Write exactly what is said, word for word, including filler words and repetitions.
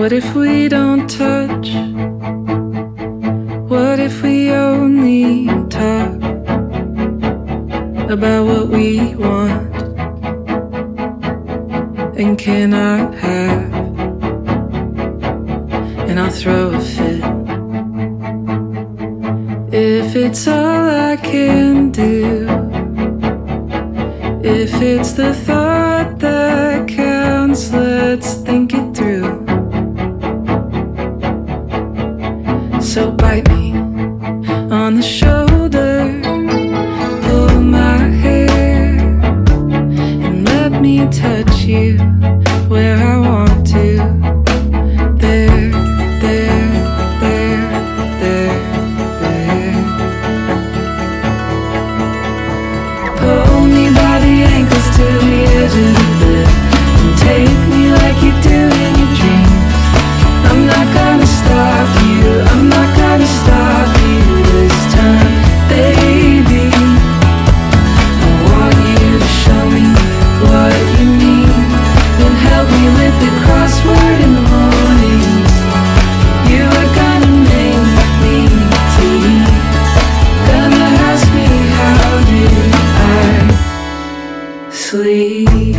What if we don't touch? What if we only talk about what we want and cannot have? And I'll throw a fit if it's all I can do. If it's the thought that counts, let's think it through. So bite me on the shoulder, pull my hair, and let me touch you where I want to. There, there, there, there, there. Pull me by the ankles to the edge of the bed and take me like you do in your dreams. I'm not gonna stop you, I'm not gonna stop you this time, baby. I want you to show me what you mean, then help me with the crossword in the morning. You are gonna make me tea, gonna ask me how did I sleep.